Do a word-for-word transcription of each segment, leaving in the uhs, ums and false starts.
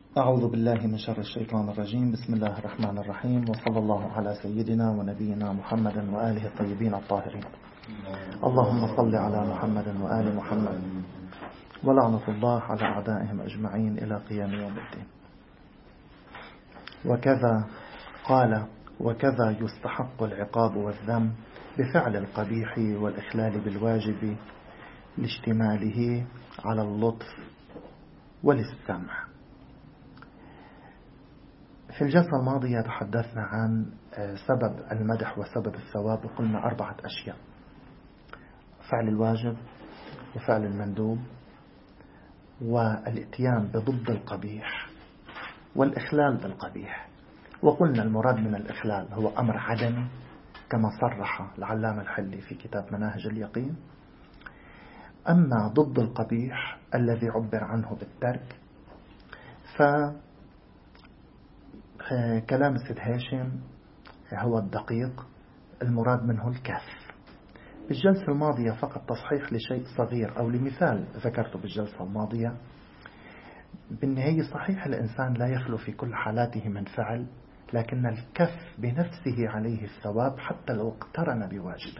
أعوذ بالله من شر الشيطان الرجيم. بسم الله الرحمن الرحيم، وصلى الله على سيدنا ونبينا محمد وآله الطيبين الطاهرين. اللهم صل على محمد وآل محمد، ولعنة الله على أعدائهم أجمعين إلى قيام يوم الدين. وكذا قال: وكذا يستحق العقاب والذم بفعل القبيح والإخلال بالواجب لاشتماله على اللطف والاستمع. في الجلسة الماضية تحدثنا عن سبب المدح وسبب الثواب، وقلنا أربعة أشياء: فعل الواجب، وفعل المندوب، والاتيان بضد القبيح، والإخلال بالقبيح. وقلنا المراد من الإخلال هو أمر عدمي كما صرح العلامة الحلي في كتاب مناهج اليقين. أما ضد القبيح الذي عبر عنه بالترك، ف كلام السيد هاشم هو الدقيق، المراد منه الكف. بالجلسة الماضية فقط تصحيح لشيء صغير أو لمثال ذكرته بالجلسة الماضية. بالنهاية صحيح الإنسان لا يخلو في كل حالاته من فعل، لكن الكف بنفسه عليه الثواب حتى لو اقترن بواجب.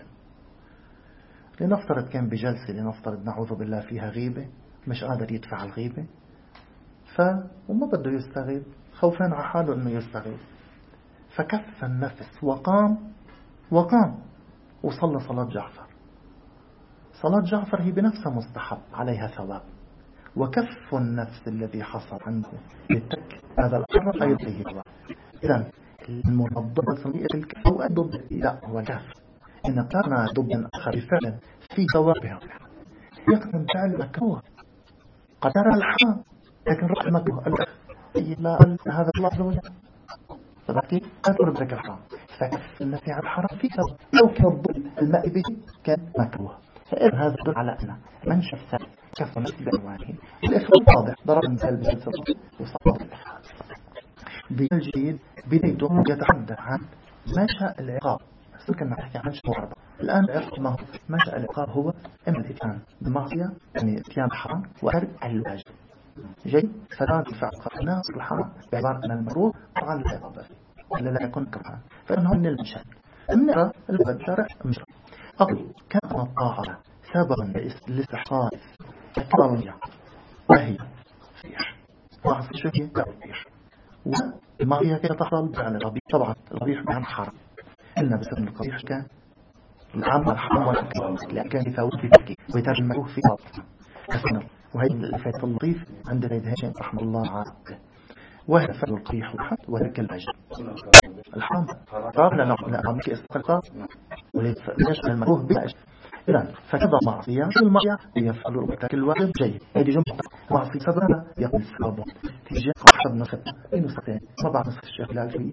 لنفترض كان بجلسة، لنفترض نعوذ بالله فيها غيبة، مش قادر يدفع الغيبة، ف وما بده يستغيب، خوفان على حاله انه يستغيب، فكف النفس وقام وقام وصلى صلاة جعفر. صلاة جعفر هي بنفسها مستحب عليها ثواب، وكف النفس الذي حصل عنه للترك هذا الأمر أيضا فيه ثواب. إذن المراد ضد الكف هو ضد لا هو الكف، إن قرنا ضد آخر بفعل في ثوابها. يقدم فعل مكروه قد ترى الحرام لكن رأى المكروه لا هذا الله عز وجل، فبكي لا تقول بذلك الحرام، فكف النفي عن الحرام في ثواب. لو كان الضد الماء به كان مكروه. فإذن هذا يدل على أن من شف كف النفس بأنواعه. الإخلاص واضح، ضرب مثال بجلسة وصلاة الإخلاص. بالجديد بدايته يتحدث عن ما شاء العقاب. كنا نحكي عن شيء أربعة. الآن العقاب ما هو؟ ما شاء العقاب هو إما الإتيان بالمعصية، يعني إتيان الحرام، وترك الواجب. جيد. فكان فعل قرنا الحرام بعبارة عن المكروه وعن العقاب إلا لا يكون كفرا. فإنه من المشاهد النرى الوجب شرع مشرع. أقول كان الطاعة سببا لاستحقاق الكرامية وهي فيح وعن شيء كرامية، والمعصية كانت تحصل عن القبيح. طبعا القبيح عن حرام، إلا بسبب القبيح كان العام والحرام والكرام، لأن كان يفوت في تركي ويترجمه في باطل كثيرا. وهي الفائدة اللطيف عند سيد هاشم رحمه الله عليه، وهي فعل القبيح والحد وترك الواجب. الحرام صار لنا نعمل استقرار وليش المكروه بلاش. إذن فكذا معصية المعصية يفعل وترك الواجب. جيد. هذه جملة معصية سببها يقول السبب تيجي حسب نسبة أي نسختين ما بعد نسخ الشيخ العلوي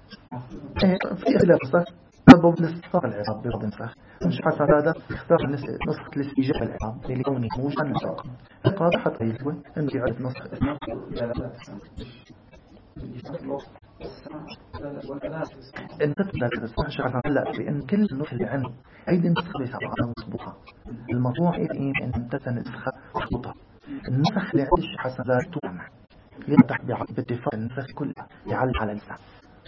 في خلاف صح سبب نسخ العقاب بغض النسخ. مش حسب هذا اختار نسخة الاستجابة العقاب لكونه موجا نسخ العقاب حتى يلوي أنه يعرف نسخ انت تبدأ تسمع شرحا هلا بأن كل نسخة اللي عنده أيضا نسخة ليس على مصبوحة. الموضوع إيه إن أنت تنسخة مضبوطة. النسخ اللي عندش حسب ذاته يفتح باتفاق النسخ كلها يعلق على الإنسان.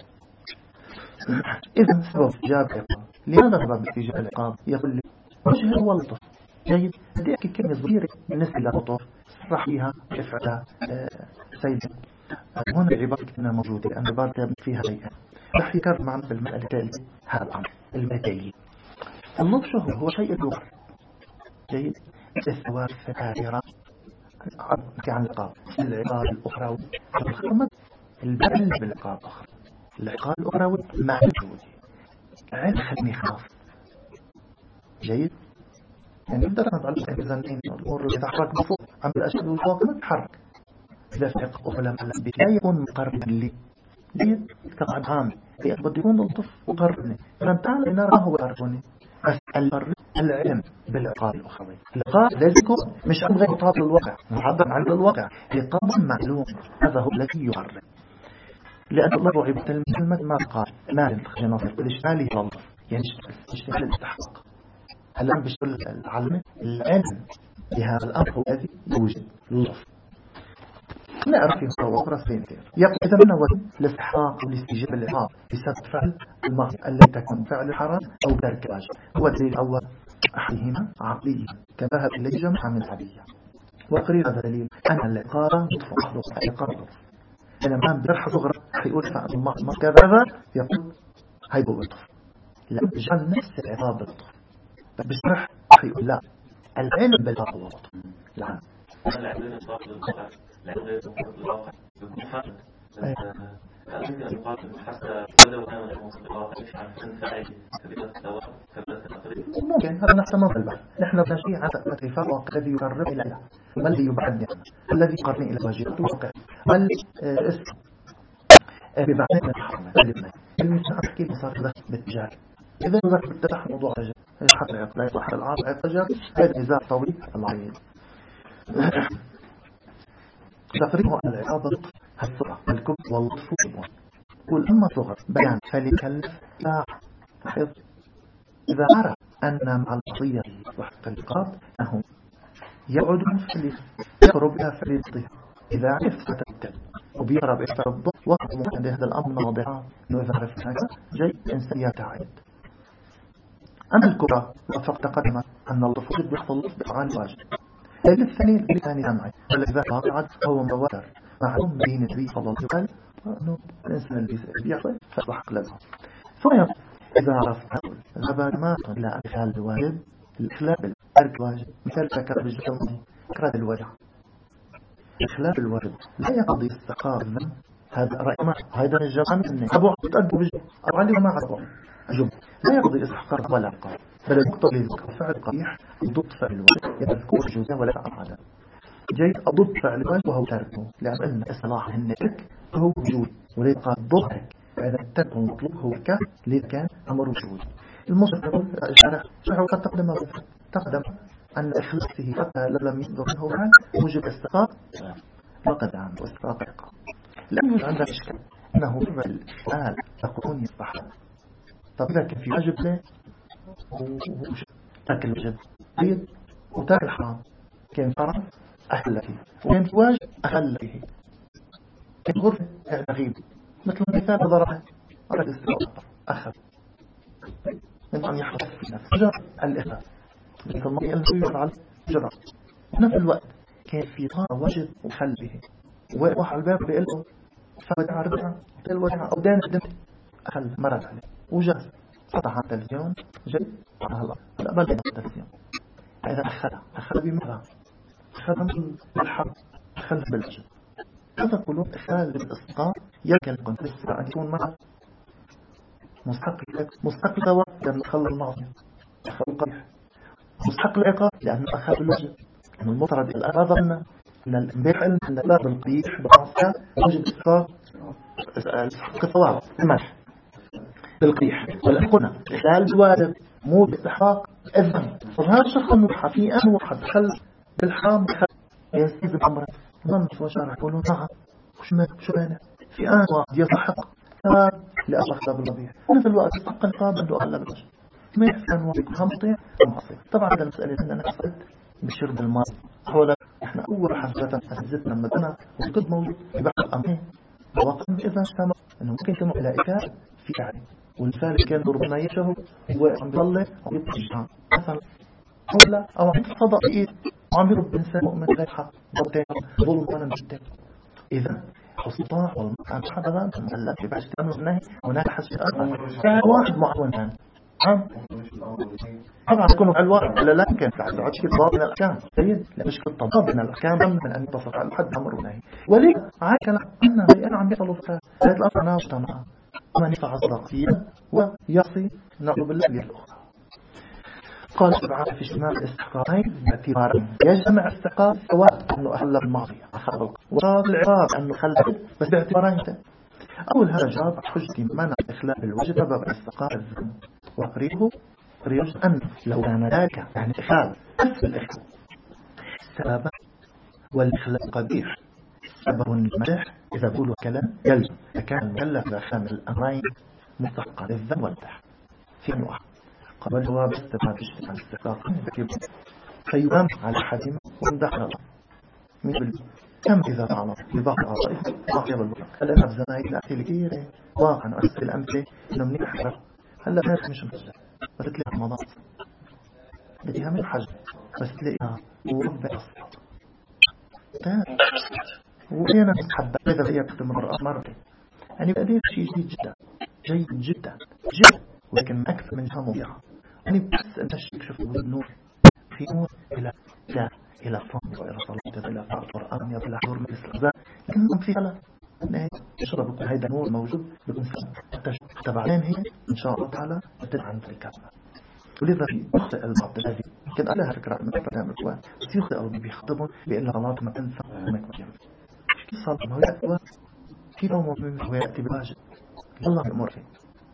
إذن سبب إجابة العقاب. لماذا سبب إجابة العقاب؟ يقول لي وجه هو اللطف. جيد. بدي أحكي كلمة صغيرة بالنسبة للطف صرح فيها إفعال سيدي. هون العبارة كنا موجودة لأن العبارة فيها شيئا رح يكرر معنا في المسألة التالية هذا الأمر المثالي. اللطف شو هو؟ هو شيء الوقت. جيد. الثواب الثائرة عن العقاب، العقاب الأخروي الخرمة البعل بالعقاب الأخرى، العقاب الأخروي مع الوجود عين خلني خاف. جيد. يعني بدنا نتعلم الإنسانين الأمور اللي تحرك بفوق عم الأشياء والفوق ما تحرك. إذا في عقاب أخرى لا يكون مقربا لي. جيد. كقعد عام بده يكون لطف وقربني، فلن تعالى نراه وقربني. بس العلم بالعقاب الأخروي، العقاب لازم يكون مش أبغى عقاب للواقع، معبر عن الواقع، عقاب معلوم. هذا هو الذي يقرب، لأن الله عبد المثل ما قال ما ينتخج نصر بالإشمالي الله يعني اشتغل الاستحقاق. هل بيشتغل العلم العلم بهذا الأمر هو الذي يوجد اللطف. نعرف فيه هو راسين يقول إذا من هو الاستحقاق والاستجابة للعقاب بسبب فعل المعصية التي تكون فعل الحرام أو ترك الواجب. هو الدليل الأول أحدهما عقلي كما ذهب إليه جماعة من العقلية، وقريب هذا دليل أن العقاب لطف مخلوق العقاب لطف. لما بيرح صغرى حيقول فعل الله كذا يقول هيبقى لطف، لا جعل نفس العقاب لطف. بشرح حيقول لا العلم بالعقاب هو لطف. لا العلم بالواقع بالواقع يكون حقا أن يقاتل حتى ولو كان المصدقات مش عن فعل كبيرة الثواب كبيرة التقريب. ممكن هذا نحتمل بالبحث. نحن بنشيء عن تأثير الواقع الذي يقرب إلى الله وما الذي يبعدني عنه الذي يقربني إلى واجبات الواقع والاسم بمعنى من الحرمة المثال أحكي مصار بالتجارة. إذا ذكر بالتبح موضوع الرجل الحق لا يصح العاطل التجارة هذا نزاع طويل العريض. تقريبا العقاب الصغر الكبر واللطف قل أما صغر بيان فليكلف لا حفظ إذا عرف أن مع القضية وحق العقاب أنه يعود مفلس يقرب إلى فريضته. إذا عرف فتبتل وبيقرب إلى فرضه وقت عند هذا الأمر واضحا إنه إذا عرف هذا جيد إنسان يتعد. أما الكبرى وفق تقدم أن اللطف يحصل بأفعال واجب. الدليل الثاني الثاني معي الذي قاطعت هو مبادر معلوم بين النبي صلى الله عليه وسلم أنه الإنسان اللي بيحصل فصح لها. ثم إذا عرف ذهب ما إلى إخلال الواجب الإخلال بالترك الواجب مثل فكر بالجسم كرد الوجع. إخلال الواجب لا يقضي استحقاق الذنب. هذا رأي ما هذا الجمع مني أبو تأدب بالجسم أو عليه ما عرفه جمع لا يقضي استحقاق ولا عقاب بل يقتضي فعل قبيح ضد فعل الواجب يذكر جزء ولا أفعال جيد ضد فعل الواجب وهو تركه لأن إصلاح النتك هو وجود وليقى ضدك إذا الترك المطلوب هو كان لذ كان أمر وجود. المصدر يقول الشرح شرح وقد تقدم تقدم أن إخلاصه حتى لم يصدر منه عن وجود استحقاق فقد عنه استحقاق عقاب. لم يوجد عندنا إشكال أنه فعل الآن تقولون يصبح. طب إذا كان في واجب له ترك الواجب بيد وترك الحرام كان فرض أهل فيه وكان في واجب أخل فيه كان غرفة غيب مثل مثال ضربها على الاستواء أخذ من أن يحرص في نفسه جرى الإخلاء مثل المرء الذي يفعل جرى في نفس الوقت كان في طار واجب وخل به ووقع الباب بقلبه فودع ربع الوجع أو دان الدم أخل مرض عليه وجاز فتح على التلفزيون جيد هلا لا بل التلفزيون إذا أخذها أخذ بماذا أخذ من الحرب أخذ بالوجه. هذا قلوب إخلال بالإسقاط يمكن الكونتكست أن يكون معه مستقل مستقل دواء لأنه أخذ المعصية أخذ القبيح مستقل العقاب لأنه أخذ بالوجه. أنه المطرد الأغاظ أن الإنباح أن الأغاظ القبيح بالمعصية يوجد إسقاط كثواب الملح بالقبيح ولأن قلنا إخلال بالواجب مو باستحقاق الذنب. وهذا الشخص المبحث في أن واحد خل بالحرام يستيقظ أمره ضمت وشارع يقولون نعم وش ما شو بينه في آن واحد يستحق لأصح ذا بالقبيح ونفس الوقت يستحق القاب عنده أعلى بالوجه ما يحسن أن واحد يكون مطيع ومعصي. طبعا هذا المسألة أننا نحصد بشرب الماء حول إحنا أول حاجة أسزتنا مدنا وكد موجود في بعض الأمرين وقت إذا اجتمع أنه ممكن يكون إلى إكاد في يعني والفارق كان ضربنا يشه وعم يطلع وعم يطلع مثلا ولا أو عم يتصدق بإيد وعم يرب إنسان مؤمن غير حق ضبطين ظلم وانا جدا. إذا السلطان والمقام هذا المؤلف في بعض الأمر النهي هناك حسب آخر كان واحد معاونان طبعا يكونوا على الواقع ولا لا يمكن فعلا عشك الضابط من الأحكام سيد لا مشكلة الضابط من الأحكام من أن يتصف على حد أمر ونهي وليه عاك أنا أنا عم يطلوا فيها هذه الأمر ناشطة معه ومن يفعل الضغطية ويصي نعوذ بالله الأخرى. قال سبحانه في اجتماع الاستحقاقين باعتبار يجمع استحقاق سواء أنه أهل بالماضي أخذ وصاد العقاب أنه خلف بس باعتبارين. أول هذا جواب حجتي منع إخلاء الوجب باب استحقاق الذنب وقريبه قريب أن لو كان ذلك يعني إخلاء بس الإخلاء سبب والإخلاء قبيح سبب المدح إذا بقولوا كلام يلزم فكان المكلف بأخام الأمرين مستحقا للذنب والمدح في نوع قبل جواب استبعاد اجتماع الاستحقاق فيقام على حديم ومدح الله من كم إذا فعل في بعض العرائف صاحب البطن هل أنا بزمايل الأمثلة كثيرة واقعا وأسفل الأمثلة إنه منيح حرر هلا ناس مش مفجر بس تلاقي مضاط بديها من حجم بس تلاقيها وربع أصلا وأحيانا حبة إذا هي تكتب مرة مرة يعني بقدير شيء جيد جدا جيد جدا جدا ولكن أكثر من جهة مضيعة يعني بس أنت الشيء شفته بالنور في نور إلى لا إلى صمت وإلى صلاة إلى فعل القرآن إلى حضور مثل الأحزاب لكن في خلا يشرب بكون هيدا نور موجود بكون سبب تبعين هي إن شاء الله تعالى بتدعم في الكلمة ولذا يخطئ البعض الذي يمكن أنا فكرة من الكلام الإخوان بس يخطئ البعض بيخطبون بأن غلط ما تنسى وما يكون في صلاة ما هو يأتي في نوم من هو يأتي بالواجب الله يأمر فيه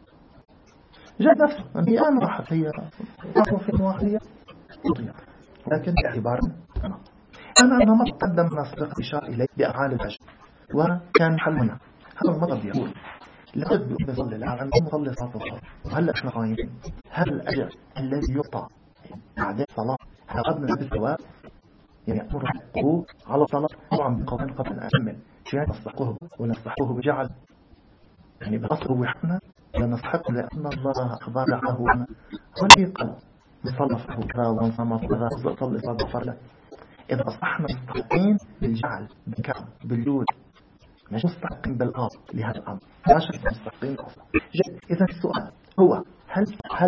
جاء نفسه أن هي أنا راحت هي راحوا في المواخية تضيع لكن باعتبار أنا أنا عندما قدم نصدق إشارة إليه بأفعال الواجب وكان حلمنا هذا المرض يقول لقد بظل العالم مصلي صلاة الظهر وهل احنا قايمين هل الأجر الذي يعطى بعد الصلاة هل قدنا بالثواب يعني يأمر حقه على الصلاة طبعا بقوان قبل أن أكمل شيئا نصحقه ونصحقه بجعل يعني بأصله وحنا لنصحقه لأن الله أخبار عهونا والذي قال نصلى فهو كذا ونصمى فذا صلى صلاة الظهر له إذا أصبحنا مستحقين بالجعل بالكرم بالجود مش مستحقين بالآب لهذا الأمر لا شك مستحقين أصلا إذا السؤال هو هل هل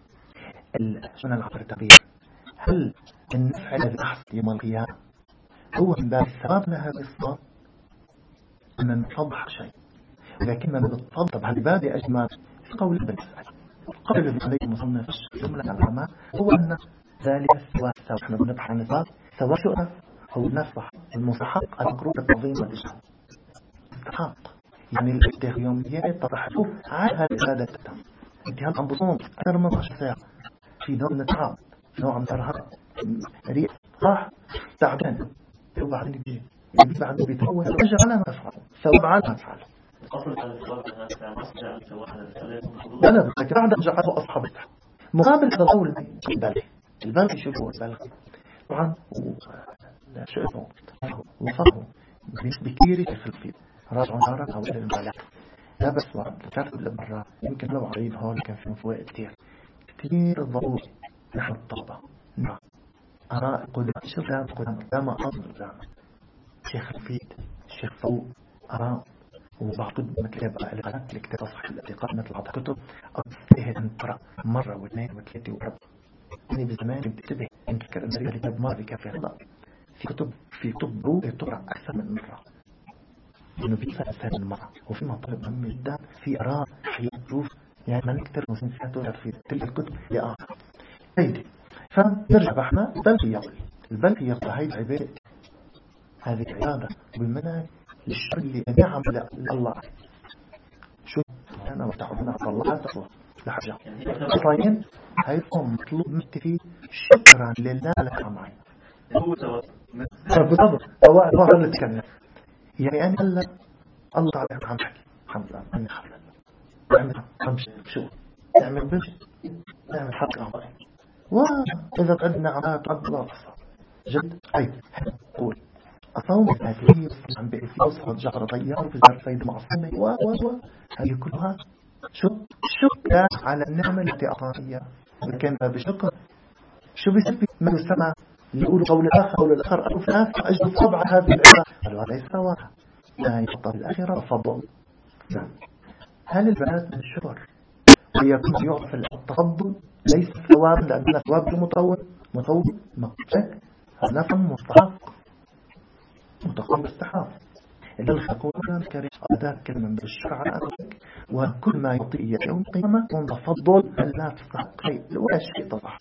شنو العبر التغيير هل النفع الذي أحصل يوم القيامة هو من باب الثواب لهذه الصلاة أن نفضح شيء ولكننا بالطبع هل باب أجمال في قول ابن سعيد قول الذي عليه مصنف جملة العلماء هو أن ذلك السواء سواء احنا بنبحث عن الثواب سواء شؤنا هو النفح المستحق المقروض التعظيم والإجهاد استحق يعني الاتخاذ يوميا تضحكوا على هذه العادة التام انت هل عم بصوم أكثر من عشر ساعة في نوع من التعب في نوع من الإرهاق ريح راح تعبان وبعدين يجي بعدين بيتهوى أجر على ما تفعل ثواب على ما تفعل لا لا لكن بعد جعله أصحابته مقابل القول البلغي البلغي شو هو البلغي طبعا شو اسمه وصفه بنسبة كبيرة في الخلفية راجع نارك أو إلى المبالغ لا بس وعد ذكرت قبل مرة يمكن لو عريض هون كان في فوائد كتير كتير ضروري نحن الطلبة نعم أراء قدام شغلان قدام قدام أصل قدام شيخ رفيد الشيخ فوق أراء وبعض مثل بقى الغلط اللي كتاب صحيح الأعتقاد مثل بعض كتب أصليه أن تقرأ مرة واثنين وثلاثة وأربعة يعني بالزمان كنت تنتبه أنت فكر أن رجال كتاب مرة كافي لا في كتب في كتب روح تقرأ أكثر من مرة إنه بيفهم أكثر من مرة وفي مطالب مهمة جدا في آراء حياة ظروف يعني ما نكتر مسنسيات في تلك الكتب لآخر هيدي فنرجع بحنا البلغي يقول البلغي يقول هاي العبادة هذه عبادة بالمنهج للشر اللي نعم لله شو أنا وتعبنا على الله تقوى لحاجة طيب هاي الأم مطلوب منك فيه شكرا لله لك عمعي بالضبط هو هو اللي تكلم يعني أنا هلا الله تعالى عم حكي الحمد لله أنا خفل نعمل خمسة شو نعمل بش نعمل حق أعضائي وإذا قدنا عمات عبد الله بصر جد أي قول أصوم الثلاثية عم بقي في وصفة جعر طيار وفي جعر سيد معصومة و و و هذه كلها شو شكرا على النعمة التي أعطانيها لكن بشكر شو بيسبب ما يسمع يقول قول الآخر قول الآخر ألف ناس أجل طبع هذه العبارة قالوا هذا يستوى لا يحطى بالأخيرة فضل هل البنات من الشكر ويكون يعرف التفضل ليس ثواب لأن الثواب مطول مطول مقصد هذا فهم مستحق متقام استحاف إذا الحقوق كريم أداة كلمة بالشرع على أنك وكل ما يعطي يوم قيمة تفضل لا تستحق شيء ولا شيء طبعا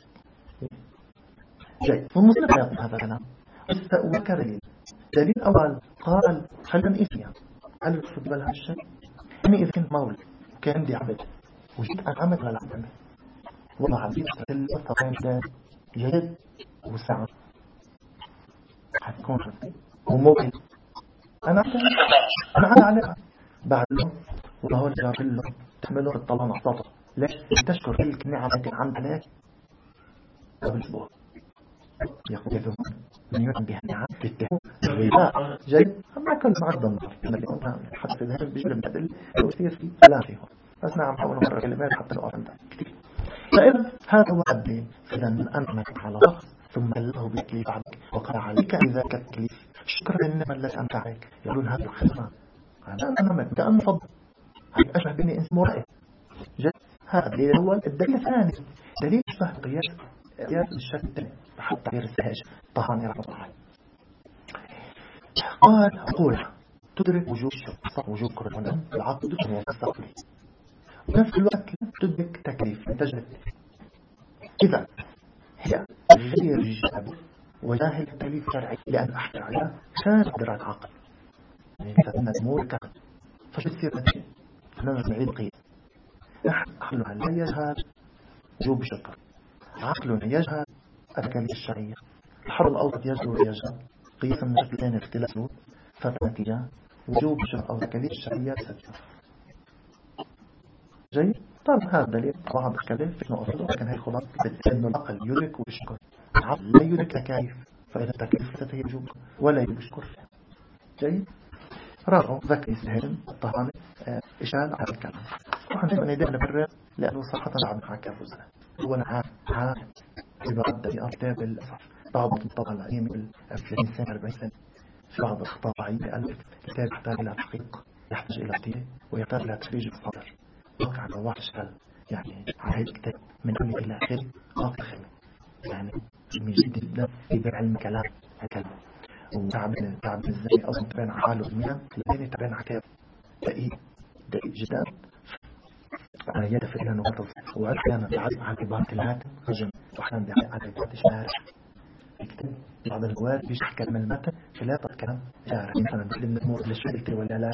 جيد والمسلم يقول هذا الكلام وكريم دليل أول قال خلنا نقيسها هل يقصد بها الشيء أنا إذا كنت مولد وكان عندي عبد وجيت أعمل ولا أعمل والله عزيز تتل طبعا ده جهد وسعة حتكون وممكن أنا أنا أنا عليها بعد له والله اللي جاب له تحمله الطلان أعطاته ليش تشكر تلك النعم التي عند عليك قبل أسبوع يقول يذوب من يؤمن بها النعم تتهم الغذاء جيد ما كل معدل النار اليوم حتى ذهب بجل من الأدل ويصير في ثلاثة هون بس نعم حاول مرة كلمات حتى لو أفهم كتير. فإذا هذا هو الدين. إذا أنعمك على الله ثم الله بتكليف عبدك وقال عليك بذاك التكليف شكرا للنعمة التي أنت عليك. يقولون هذا الخدمة هذا أنعمك كأنه فضل هذا أشبه بني إنسان مرأي جيد. هذا الدليل الأول. الدليل الثاني دليل فهم قياس قياس الشك الثاني حتى غير السهاج طهاني رحمة الله. قال أقول تدرك وجود الشك وجود كرة العقد والتستقبل ونفس الوقت تدرك تكليف تجربة. إذا هي غير جاب وجاهل التكليف الشرعي لأن أحكي عليها كان إدراك عقل فإن الأمور كانت فشو تصير نتيجة نحن نعيد قياس. عقلنا لا يجهل وجوب الشكر عقلنا يجهل التكاليف الشرعية. الحر الأوسط يجهل ويجهل قياسا من الثاني اختلافه فالنتيجة وجوب الشرع أو التكاليف الشرعية ستة. جيد. طبعا هذا دليل بعض الكلام في نقطة لكن هي خلاص أن العقل يدرك ويشكر العقل لا يدرك تكاليف فإذا التكاليف ستة يجوب ولا يشكر. جيد. رابع ذكر يستهل الطهاني إشال على الكلام طبعا دائما يدعنا برر لأنه صراحة عبد حكا فزنا هو نعام عام يبعد بأرتاب الأسف بعض الطبع العليم ثلاثين سنة أربعين سنة في بعض الخطاب عيني ألف الكتاب يحتاج إلى تحقيق يحتاج إلى تيه ويحتاج إلى تخريج الصدر وقع على واحد شغل يعني على هذا الكتاب من أول إلى آخر واقع خمي يعني من جد جدا في علم كلام هكذا وتعب تعب الزمي أصلا تبين عقاله المياه لأنه تبين عكاب دقيق دقيق جدا يدفع إلى نقطة وأحيانا يعرف عن عبارة الهاتف رجم وأحيانا عن عبارة الشارع يكتب بعض الجوار بيشرح كلمة المتن خلافة كلام شارع مثلا من الأمور اللي شغلتي ولا لا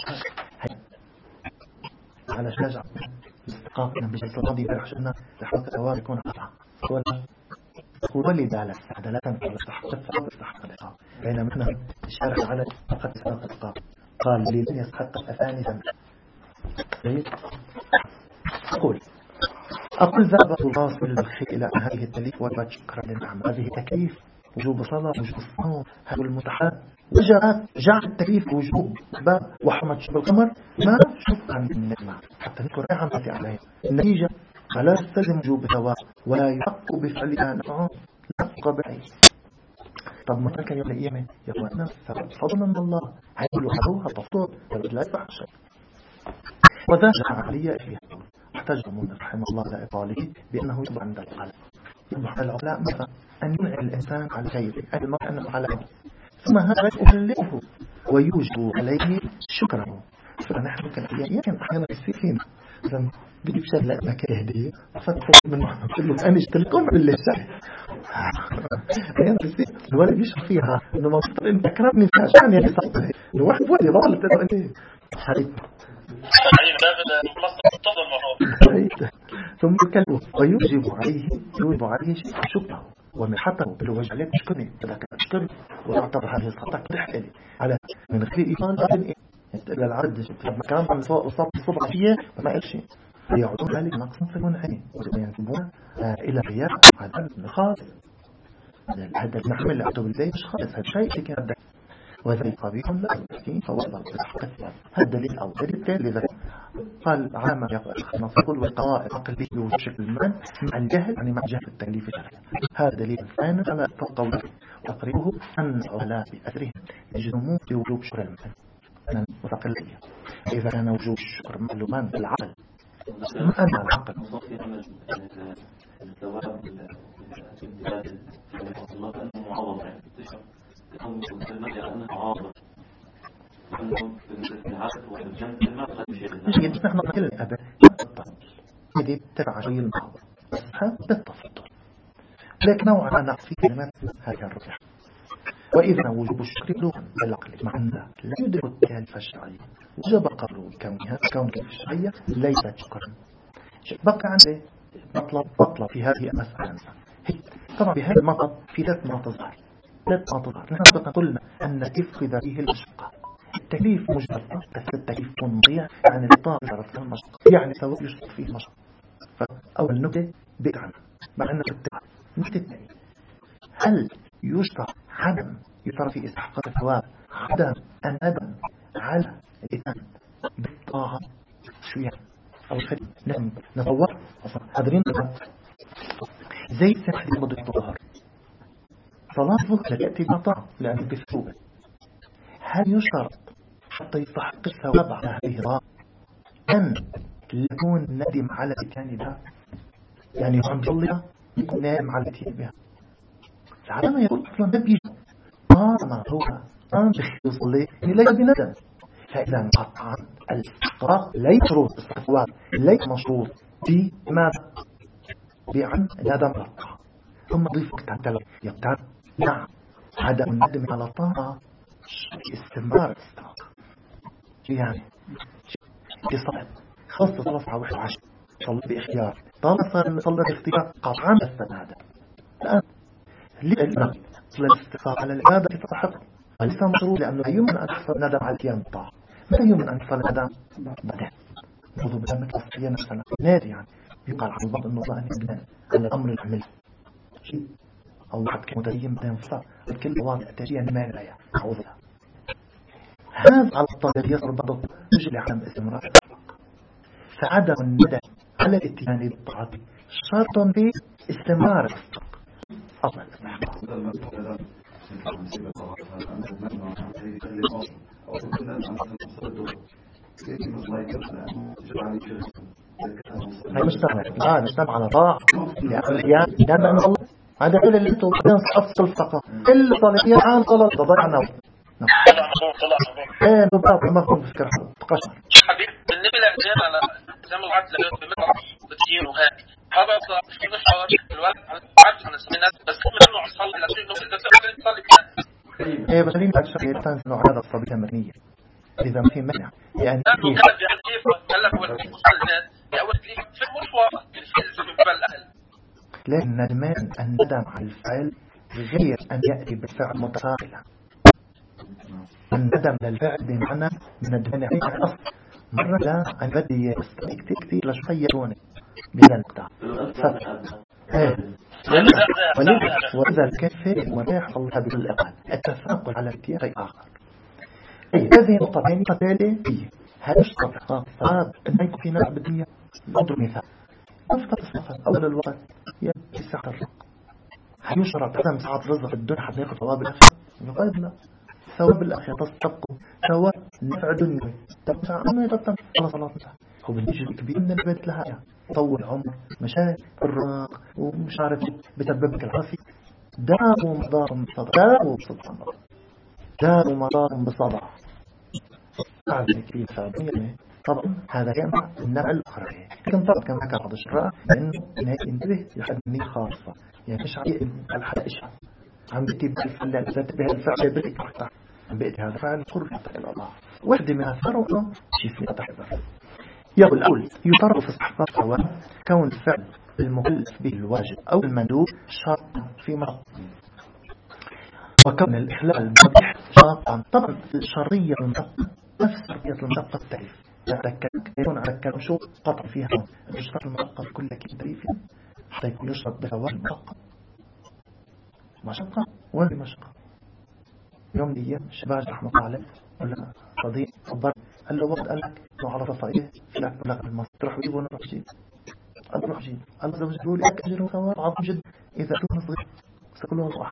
على شجع استقاقنا بجلسة الماضي بيرح شئنا لحظة الأوار يكون قطعة ولا ولي دالة هذا لا تنفع لتحقق تحقق الإقاء بينما احنا الشارع على فقط سنة الإقاء قال لي لن يستحق أثاني ذنب. جيد. أقول أقول ذهب الله في البخير إلى أن هذه التكليف وجبت شكرا للنعم هذه تكليف وجوب صلاة وجوب الصوم هذا المتحد وجاءت جعل التكليف وجوب باب وحمد شرب القمر ما شكرا للنعمة حتى نذكر نعمتي عليها. النتيجة فلا يستلزم وجوب ثواب ولا يحق بفعلها نفعه لا قبعي. طب ما كان يوم القيامة يقول الناس فضلا من الله هيقولوا حدوها تفضل لا يفعل شيء. وذا جاء علي فيها احتج من رحمه الله لإطاله بأنه يطبع عند القلب يطبع العقلاء مثلا أن ينعي الإنسان على خيره أجل ما أنه على عبد ثم هذا يهلئه ويوجب عليه شكره. فنحن كالأيام يمكن أحيانا يصير فينا مثلا بدي بشغل لك هدية فتحط من محمد قل له أنا اشتركون بالله الشهر أحيانا يصير الولد يشرح فيها إنه ما مفتر إنت أكرمني فيها شان يعني صعبه الواحد ولي ضال تدر أنت حريت ثم يكلمه ويوجب عليه يوجب عليه شكره ومن حتى بالوجه عليك اشكرني فذاك اشكرني ويعتبر هذه الخطأ تحكي لي على من غير إيمان غير إيه إلى العرض لما كان عم يصاب الصبع فيه ما قال شيء يعودون ذلك نقصا في المنعين وينسبون إلى غياب هذا الخاص هذا المحمل اللي أعطوه بالبيت مش خالص هذا شيء كان وذلك قبيح لا يمكن فوضع بالحق هذا الدليل الأول. الدليل الثاني لذلك قال عامة نقول والقواعد عقل به بشكل المعنى مع الجهل يعني مع جهل التكليف الشرعي. هذا دليل ثاني على قوله تقريبه أن العلماء بأثرهم يجزمون بوجوب شكر المعنى متقلية. إذا كان وجوب الشكر معلوما بالعقل ما أن العقل مش يجب نحن نقول الأبد يجب تبع شيء المعظم هذا التفضل لكن نوعا نقص في كلمات هذه الرفع. وإذا وجوب الشكر لغا بالعقل مع أن لا يدرك التكاليف الشرعية وجب قبل كونها كون الشرعية ليست شكرا. بقى عندي مطلب مطلب في هذه المسألة طبعا بهذا المطلب في ثلاث نقاط ظهر ثلاث نقاط ظهر نحن قلنا أن إفقد فيه المشقة التكليف مجرد التكليف مضيع يعني الإطار شرط المشقة يعني سواء يشرط فيه مشقة. فأول نقطة بدعا مع أن الاتباع نقطة الثانية هل يشترط عدم يشترط في استحقاق الثواب عدم الندم على الإتيان بالطاعة. شو يعني؟ أول شيء نحن نطور قادرين زي سنحدي مضي الظهر صلاة الظهر تأتي بطاعة لأنه بثوبة. هل يشترط حتى يستحق الثواب على هذه الطاعة أن يكون ندم على الإتيان بها؟ يعني عم يصليها يكون نادم على الإتيان بها. العلامة يقول أصلا ما بيجي طالما هو قام بيصلي يعني لا بندم. فإذا قطعا الاستحقاق لا يشرط الثواب ليس مشروط بماذا؟ بعن ندم على الطاعة. ثم ضيف تعتلم يبتعد نعم عدم الندم على الطاعة استمرار الاستحقاق. يعني صلاة خاصة صلاة على واحد عشر صلى بإخيار طالما صار صلى باختيار قطعا استنادم. الآن لأنه صلى الاستقاق على العبادة تتحق وليس مشروط لأنه يمكن أن يحصل ندم على القيام بالطاعة. متى يمكن أن يحصل ندم؟ بعدين موضوع بدل مثل الصيام مثلا نادي يعني يقال عن بعض أنه الله أن يبنى على الأمر العمل شيء أو واحد كمتدين بدين فصار الكل واضع تجيه المال لا يعني أعوذ الله. هذا على الطالب يصل بعض يجري عدم استمرار. فعدم الندم على الاتيان بالطاعة شرط في استمرار أصل الاستحقاق. هذا مجتمع لا مجتمع على طاعة يعني لأن الله هذا كل اللي انتم أصل فقط كل صالحية عن صلاة ضيعنا ايه نبقى ما كنت بفكر تقشر حبيب بالنسبة للأجيال على زي ما وعدت لقيت بمثل بتكين وهيك هذا أصلا في محور الوقت عارف عن الناس بس من أنه أصلي لأسوي نفس الدكتور يصلي بنا ايه بس لين أكشف يتنس نوع هذا الصبية مبنية إذا ما في منع يعني لأنه كانت يعني كيف قال هو اللي مسلسل أول كيف في المشوار في الأهل لأن ندمان الندم على الفعل غير أن يأتي بالفعل متفاعلا. الندم للفعل بمعنى من الندمان على الأصل مرة لا أن بدي يستطيع كتير كتير لشخيروني من المقطع وإذا كيف وريح الله بالأقل التفاقل على اتيان شيء آخر. أي هذه النقطتين قتالة فيه هل يشترط إحقاق الثواب أن يكون في نفع بالدنيا؟ أضرب مثال أفضل الصفحة أول الوقت يبقى ساعة الرزق. هل يشترط عدم ساعة رزق الدنيا حتى يأخذ ثواب الآخرة؟ يقول لا ثواب الآخرة تستبقوا ثواب نفع دنيوي طب ساعة ما يتطلع على صلاة مساء هو بالنسبة كبير من البيت لها يعني طول عمر مشاكل الرق ومش عارف بسببك العافية دار ومضار بصدع دار سبحان الله دار ومضار بصدع هذا كبير فعلا طبعا هذا ينفع النوع الآخر. لكن طبعا كما ذكر بعض الشراء لأنه ينتبه لحد مني خاصة يعني مش عيء الحلقة إشعة عم بيتي بالفعل بها الفعل بريك محتاج عم بيتي هذا فعل قرب إلى الله واحدة من الثروة شيء في تحضر. يقول الأول يطرق في استحقاق ثواب كون الفعل المكلف به الواجب أو المندوب شرط في مرض وكون الإخلال المبيح شرطا. طبعا الشرية المدقة نفس شرطية المدقة التعريف يكون على كلام شو قطع فيها الشرط المدقة كل كلمة تعريف حتى يكون يشرط بثواب المدقة مشقة ولا مشقة. يوم من الأيام الشباب رحمة الله عليه ولا صديق خبر قال له وقت قال لك لو على رفاقيه فلاك بلغ المصر تروح يجيبه ونروح جيب قال له روح جيب قال له زوج يقول لك أجر وثواب عظيم جدا إذا كنت صغير سأقول له واحد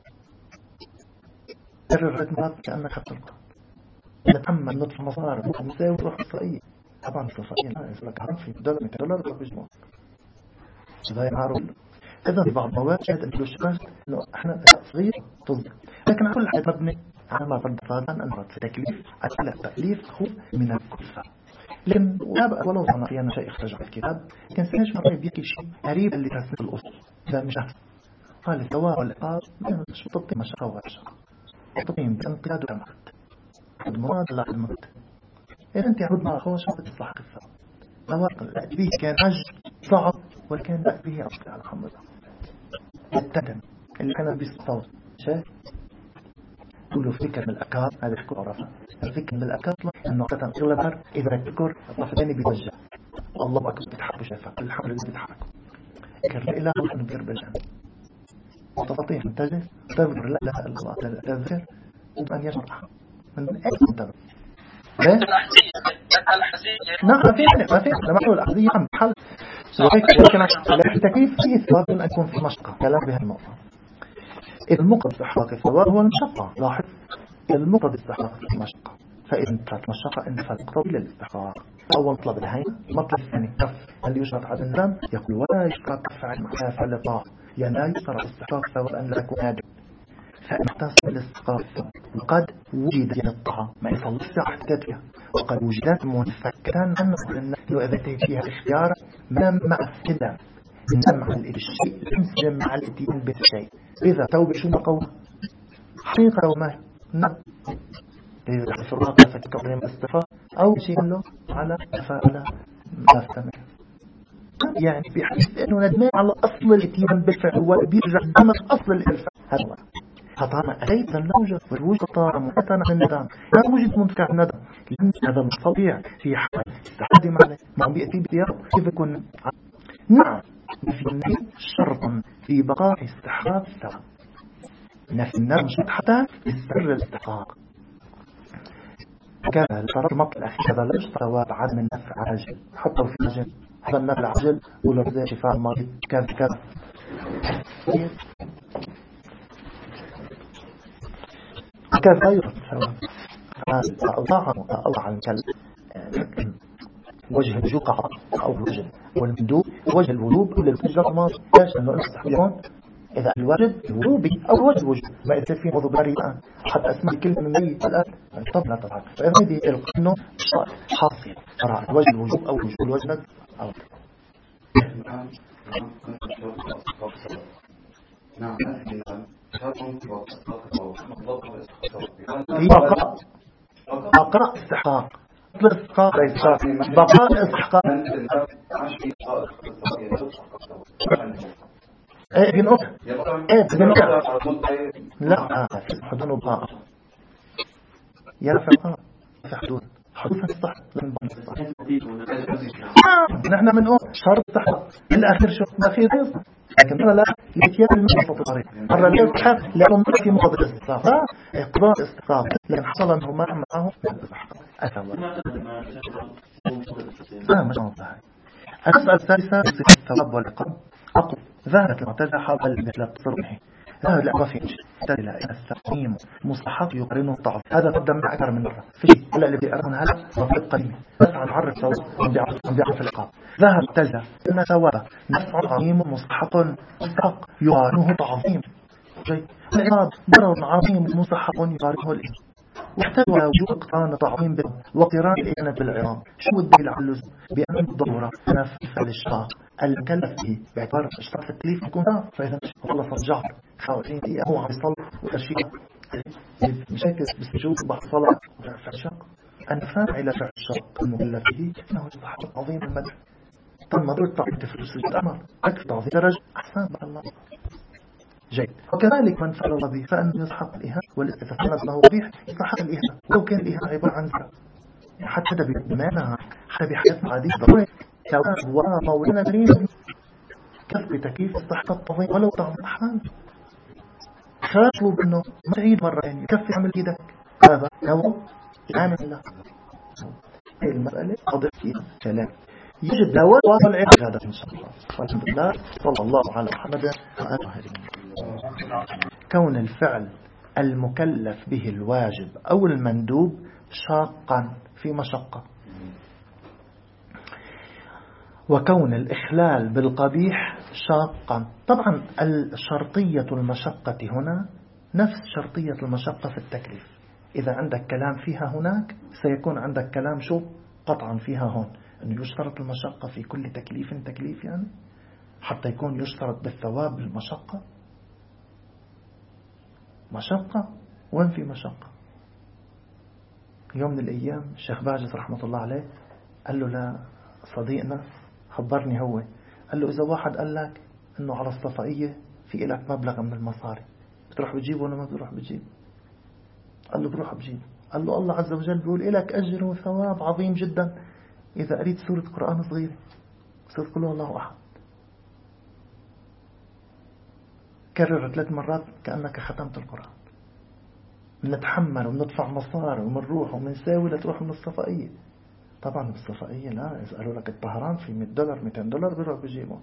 كرر عدة مرات كأنك حتى القرآن نتحمل نطف مصاري نروح مساوي وروح إسرائيل طبعا إسرائيل لا يقول لك عرفي دولار مئة دولار تروح بجمع زي عارف. إذا في بعض المواد شاهد أن الشباب إنه إحنا صغير تصدق لكن على كل حال مبني على ما فرض فرضان أن في تكليف على التكليف خوف من الكلفة. لكن ولو أنا في أنا شيء اخترج على الكتاب كان سنجم مرة بيحكي شيء قريب اللي تسنى الأصل ده مش أحسن قال الثواب والعقاب مش تطبيق مشقة وعشقة تطبيق بانقياد وعمد حد مراد الله المرد إذا أنت عبد مع أخوة شو تستحق الثواب نواقل به كان عجل صعب ولكن به أصل على الحمد لله التدم اللي كان بيستطور شايف تقولوا فكر من الأكار هذا يحكوا عرفة الفكر من الأكار أنه عادة أغلبها إذا تذكر الطرف الثاني بيوجه الله أكبر بيتحركوا شايفها الحمد لله بيتحركوا ذكر الإله أنه بيرب الجنة تستطيع أن تجلس تذكر لا إله إلا الله تذكر وأن يشرح من أي منتبه نعم ما في ما في لما أقول الأحذية عم حل ولكن تكيف فيه ثواب أن يكون في مشقة كلام بها النقطة. المقرب استحقاق الثواب هو المشقة. لاحظ المقرب استحقاق المشقة، فإذا كانت مشقة إن فالمقرب إلى الاستحقاق. أول مطلب الهين. المطلب الثاني كف. هل يشرط على الإنسان؟ يقول ولا يشرط فعل مع فعل الطاعة، يعني لا يشرط استحقاق الثواب أن لا يكون نادر، فنحتاج الاستحقاق الثواب. وقد وجد يعني الطاعة ما يصل الساعة تدريها، وقد وجدت منفكرا عنه إنه إذا فيها اختيار ما مع كذا نمع الشيء ينسجم مع الاتيان بالشيء. إذا توبة شو مقوم حقيقة أو ما نعم إذا في الواقع فتكبر الاستفاء أو شيء له على فعل ما افتمك، يعني بحيث أنه ندمان على أصل الاتيان بالفعل وبيرجع دمر أصل الفعل. هذا خطأنا أليس النوجة والوجود طارة مؤتنا عن الندام لا وجد منفكع الندم، لأن هذا مستطيع في حال استحادي معنا ما عم بيأتي بيار كيف يكون. نعم في النهي شرط في بقاء استحقاق الثواب، نفس النار مشروط حتى يستر الاستحقاق. كذا الشرط المطلق الأخير هذا ليش ثواب عدم النفع عاجل حتى في عجل، هذا النفع العاجل ولو زي شفاء المريض كذا كذا كذا يرد ثواب. الله الله عن كل وجه الوجوب أو الوجه والمندوب وجه الوجوب ولا الوجه الماضي ليش لأنه نستحيلون إذا الواجب الوجوبي أو وجه الوجوب ما إذا في موضوع باري الآن حتى أسمع الكلمة من ميت الآن طبعا طبعا فإذا هذه القانون حاصل قراءة وجه الوجوب أو وجه الوجه أو نعم بقاء استحقاق استحقاق بقاء استحقاق ايه بنقول ايه بنقول لا حدود وبقاء يرفع في حدود حدود الصح نحن بنقول شرط صح الاخير شو الاخير لكن مرة لا لكيان المنطقة الطريق مرة لا يتحق لأنه في موضع الاستحقاق إقضاء الاستحقاق لكن حصل أنه ما معه أثوى لا مش موضع. المسألة الثالثة صفة الثواب والعقاب. أقول ذهبت المعتزلة حول مثل التصرف ذهب لا ما في شيء تدل إلى التقييم مستحق يقرنه الضعف. هذا قدم أكثر من مرة في شيء هلا اللي بيقرن هلا رفض قليل نسعى نعرف ثواب ونبيعرف العقاب. ذهب المعتزلة أن ثواب نفع عظيم مستحق مستحق يقارنه تعظيم العقاب ضرر عظيم مستحق يقارنه الإيه واحتوى وجود اقتران تعظيم وقران الإهانة بالعظام. شو الدليل على اللزوم؟ بأن الضرورة نفس الإشفاق المكلف به باعتبار اشتراك التكليف يكون ضار. فإذا خلص الجهر خمسين دقيقة هو عم يصلي والأشياء مشاكل بالسجود بعد صلاة وفعل الشق أن فاعل فعل الشق المكلف به أنه يستحق عظيم المدح. طب ما دول تعطي في السجود أمر أكثر تعظيم درجة أحسن بقى الله جيد. وكذلك من فعل الله به فأنه يستحق الإهانة والاستثناء أنه قبيح يستحق الإهانة ولو كان الإهانة عبارة عن ذلك حتى ده بمعنى حتى بحياتنا عادية ضروري ثواب ومولانا كريم كيف بتكييف استحق التعظيم ولو تعظيم أحسن خاطلوا بأنه ما تعيد مرة ثانية كيف يعمل كده هذا هو عامل الله. هذه المسألة أضف فيها كلام يوجد دواء واصل عيد هذا إن شاء الله. والحمد لله صلى الله على محمد وآله. كون الفعل المكلف به الواجب أو المندوب شاقا في مشقة، وكون الإخلال بالقبيح شاقا. طبعا الشرطية المشقة هنا نفس شرطية المشقة في التكليف. إذا عندك كلام فيها هناك سيكون عندك كلام شو قطعا فيها هون أنه يشترط المشقة في كل تكليف تكليف يعني حتى يكون يشترط بالثواب المشقة. مشقة وين في مشقة؟ يوم من الأيام الشيخ باجس رحمة الله عليه قال له لا صديقنا خبرني هو قال له إذا واحد قال لك أنه على الصفائية في لك مبلغ من المصاري بتروح بتجيبه ولا ما بتروح بتجيب؟ قال له بروح بجيب. قال له الله عز وجل بيقول لك أجر وثواب عظيم جدا إذا قريت سورة قرآن صغيرة سورة قل هو الله أحد. كرر ثلاث مرات كأنك ختمت القرآن. بنتحمل وبندفع مصاري وبنروح وبنساوي لتروح من الصفائية. طبعا من الصفائية لا، إذا قالوا لك الطهران في مئة دولار مئتين دولار بيروح بيجيبهم،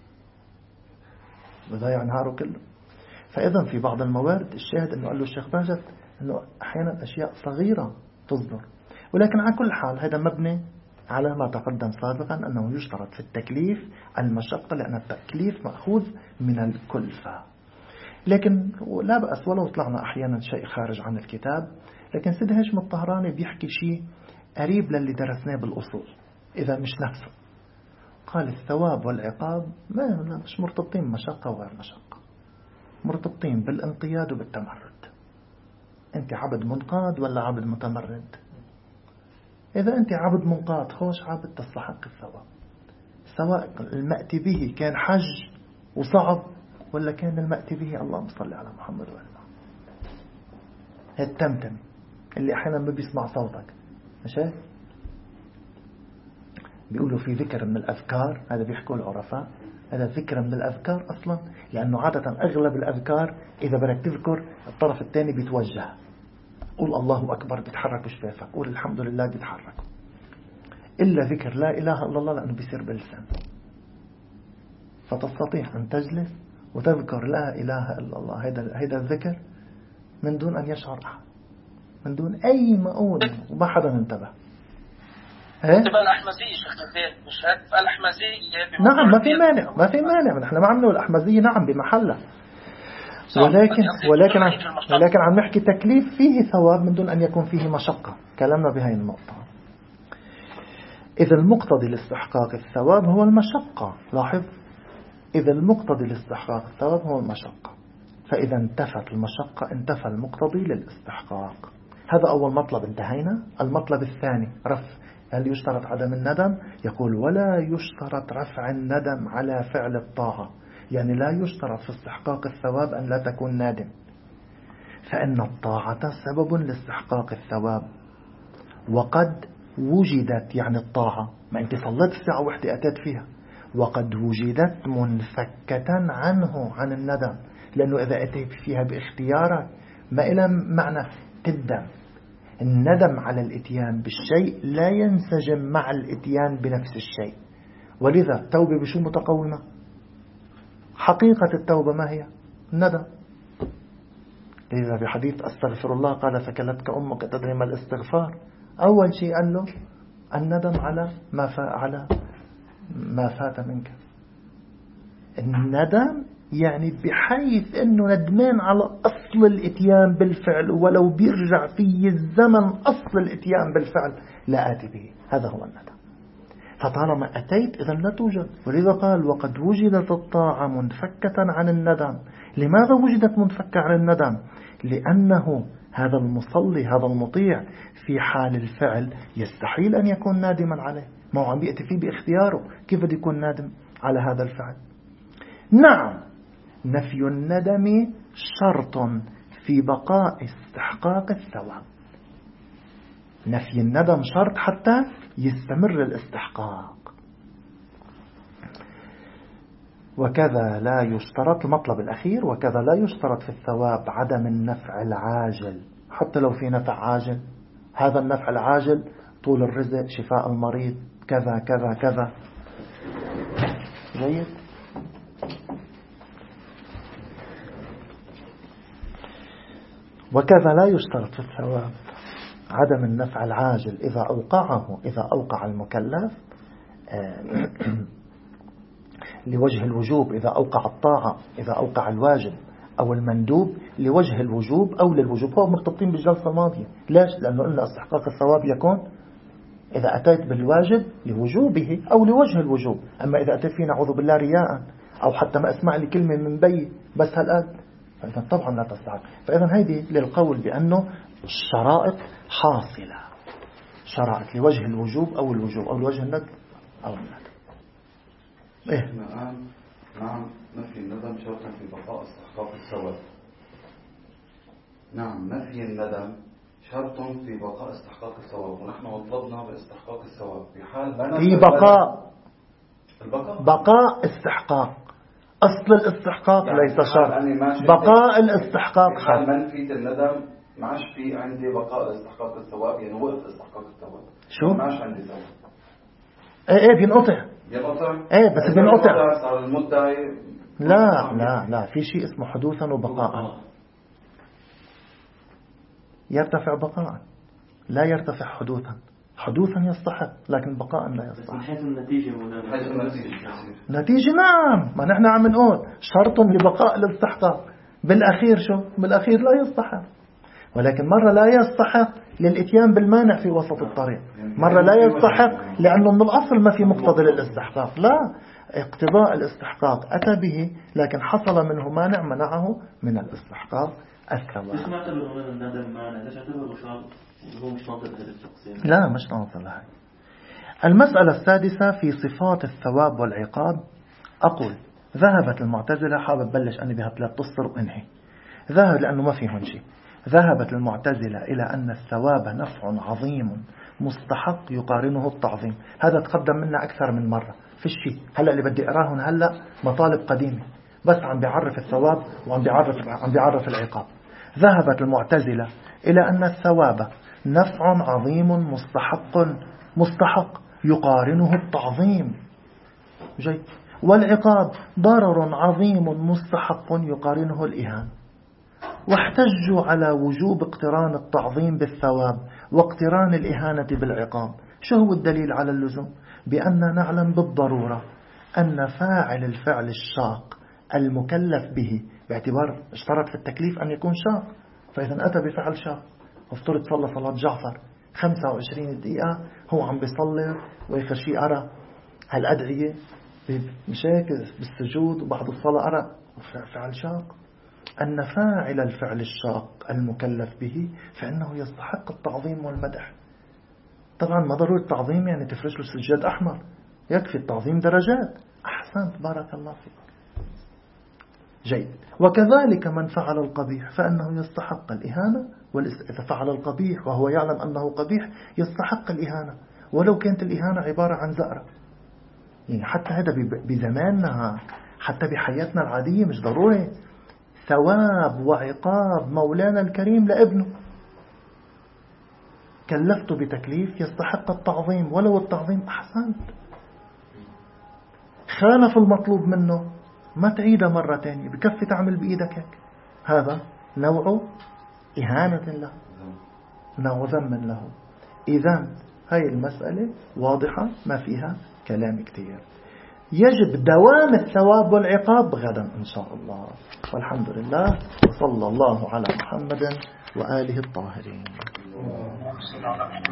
بضيع نهاره كله. فإذا في بعض الموارد الشاهد أنه قال له الشيخ باجت أنه أحيانا أشياء صغيرة تصدر، ولكن على كل حال هذا مبني على ما تقدم سابقا أنه يشترط في التكليف المشقة، لأن التكليف مأخوذ من الكلفة. لكن لا بأس ولو طلعنا أحيانا شيء خارج عن الكتاب، لكن سيد هاشم الطهراني بيحكي شيء قريب للي درسناه بالأصول إذا مش نفسه. قال الثواب والعقاب ما لا مش مرتبطين مشقة وغير مشقة، مرتبطين بالانقياد وبالتمرد. أنت عبد منقاد ولا عبد متمرد؟ إذا أنت عبد منقاد خوش عبد تستحق الثواب، سواء المأتي به كان حج وصعب ولا كان المأتي به اللهم صل على محمد وعلى آله. التمتم اللي أحيانا ما بيسمع صوتك ماشي، بيقولوا في ذكر من الأذكار، هذا بيحكوا العرفاء، هذا ذكر من الأذكار أصلا، لأنه عادة أغلب الأذكار إذا بدك تذكر الطرف الثاني بيتوجه. قول الله أكبر بيتحرك شفافك، قول الحمد لله بيتحرك، إلا ذكر لا إله إلا الله لأنه بيصير باللسان. فتستطيع أن تجلس وتذكر لا إله إلا الله، هذا هذا الذكر من دون أن يشعر أحد، من دون أي مؤونة، وما حدا انتبه. تبقى الأحمزية شيخ زين، مش هتبقى الأحمزية. نعم ما في مانع، ما في مانع، نحن ما عم نقول الأحمزية نعم بمحلها، ولكن ولكن عن ولكن عم نحكي تكليف فيه ثواب من دون أن يكون فيه مشقة. كلامنا بهاي النقطة. إذا المقتضي لاستحقاق الثواب هو المشقة، لاحظ، إذا المقتضي لاستحقاق الثواب هو المشقة، فإذا انتفت المشقة انتفى المقتضي للاستحقاق. هذا أول مطلب انتهينا. المطلب الثاني رفع. هل يشترط عدم الندم؟ يقول ولا يشترط رفع الندم على فعل الطاعة، يعني لا يشترط في استحقاق الثواب أن لا تكون نادم، فإن الطاعة سبب لاستحقاق الثواب، وقد وجدت يعني الطاعة، ما أنت صليت الساعة وحدة أتيت فيها، وقد وجدت منفكة عنه عن الندم، لأنه إذا أتيت فيها باختيارك ما إلى معنى تندم. الندم على الاتيان بالشيء لا ينسجم مع الاتيان بنفس الشيء، ولذا التوبة بشو متقومة؟ حقيقة التوبة ما هي؟ الندم. لذا في حديث أستغفر الله قال فكلتك أمك تدري ما الاستغفار، أول شيء قال له الندم على ما فات على ما فات منك. الندم يعني بحيث أنه ندمان على أصل الاتيان بالفعل، ولو بيرجع في الزمن أصل الاتيان بالفعل لا آتي به، هذا هو الندم. فطالما أتيت إذن لا توجد، ولذا قال وقد وجدت الطاعة منفكة عن الندم. لماذا وجدت منفكة عن الندم؟ لأنه هذا المصلي هذا المطيع في حال الفعل يستحيل أن يكون نادما عليه، ما هو عم بيأتي فيه باختياره، كيف بده يكون نادم على هذا الفعل؟ نعم، نفي الندم شرط في بقاء استحقاق الثواب. نفي الندم شرط حتى يستمر الاستحقاق. وكذا لا يشترط، المطلب الأخير، وكذا لا يشترط في الثواب عدم النفع العاجل، حتى لو في نفع عاجل، هذا النفع العاجل طول الرزق، شفاء المريض، كذا كذا كذا. جيد. وكذا لا يشترط في الثواب عدم النفع العاجل إذا أوقعه إذا أوقع المكلف لوجه الوجوب، إذا أوقع الطاعة، إذا أوقع الواجب أو المندوب لوجه الوجوب أو للوجوب. هو مرتبطين بالجلسة الماضية. ليش؟ لأنه قلنا استحقاق الثواب يكون إذا أتيت بالواجب لوجوبه أو لوجه الوجوب. أما إذا أتيت فيه نعوذ بالله رياء أو حتى ما أسمع لي كلمة من بي بس هالقد، فإذا طبعا لا تستحق. فإذا هذه للقول بأنه الشرائط حاصلة، شرائط لوجه الوجوب أو الوجوب أو لوجه الندب أو الندب. إيه؟ نعم نعم نفي الندم شرطا في بقاء استحقاق الثواب. نعم نفي الندم شرط في بقاء استحقاق الثواب، ونحن أطلبنا باستحقاق الثواب في حال في بقاء البقاء بقاء استحقاق. أصل الاستحقاق يعني ليس شرط، يعني بقاء الاستحقاق شرط. منفية الندم ما عادش في عندي بقاء استحقاق الثواب، يعني وقف استحقاق الثواب شو؟ ما عادش عندي ثواب. ايه ايه بينقطع. بينقطع؟ ايه بس بينقطع. صار المدعي لا لا لا، في شيء اسمه حدوثا وبقاء. يرتفع بقاء، لا يرتفع حدوثا. حدوثا يستحق لكن بقاء لا يستحق. من حيث النتيجة حيث النتيجة نتيجة نعم، ما نحن عم نقول شرط لبقاء الاستحقاق. بالأخير شو؟ بالأخير لا يستحق، ولكن مرة لا يستحق للإتيان بالمانع في وسط الطريق، مرة لا يستحق لأنه من الأصل ما في مقتضى للاستحقاق. لا، اقتضاء الاستحقاق أتى به لكن حصل منه مانع منعه من الاستحقاق الثواب. ليش ما اعتبره من الندم مانع؟ ليش اعتبره شرط وهو مش ناطر هذا التقسيم؟ لا مش ناطر لها. المسألة السادسة في صفات الثواب والعقاب. أقول ذهبت المعتزلة، حابب بلش أنا بها ثلاث تصر وانهي. ذهب لأنه ما فيهن شيء. ذهبت المعتزلة إلى أن الثواب نفع عظيم مستحق يقارنه التعظيم. هذا تقدم منا أكثر من مرة في الشيء. هلأ اللي بدي أراهن هلأ مطالب قديمة بس عم بيعرف الثواب وعم بيعرف عم بيعرف العقاب. ذهبت المعتزلة إلى أن الثواب نفع عظيم مستحق مستحق يقارنه التعظيم. جيد. والعقاب ضرر عظيم مستحق يقارنه الإهانة. واحتجوا على وجوب اقتران التعظيم بالثواب واقتران الإهانة بالعقاب. شو هو الدليل على اللزوم؟ بأن نعلم بالضرورة أن فاعل الفعل الشاق المكلف به، باعتبار اشترط في التكليف أن يكون شاق، فإذا أتى بفعل شاق. افترض صلى صلاة جعفر خمسة وعشرين دقيقة هو عم بيصلي وآخر شيء أرى هالأدعية مشاكل بالسجود وبعد الصلاة أرى فعل شاق. أن فاعل الفعل الشاق المكلف به فإنه يستحق التعظيم والمدح. طبعا ما ضروري التعظيم يعني تفرش له سجاد أحمر، يكفي التعظيم درجات. أحسنت بارك الله فيك. جيد. وكذلك من فعل القبيح فإنه يستحق الإهانة، وإذا فعل القبيح وهو يعلم أنه قبيح يستحق الإهانة ولو كانت الإهانة عبارة عن زأرة. يعني حتى هذا بزماننا، حتى بحياتنا العادية مش ضروري. ثواب وعقاب مولانا الكريم لابنه، كلفته بتكليف يستحق التعظيم ولو التعظيم أحسنت. خالف المطلوب منه ما تعيده مرة تانية، بكفي تعمل بإيدك هيك. هذا نوع إهانة له، نوع ذم له. إذن هاي المسألة واضحة ما فيها كلام كتير. يجب دوام الثواب والعقاب غدا إن شاء الله. والحمد لله وصلى الله على محمد وآله الطاهرين.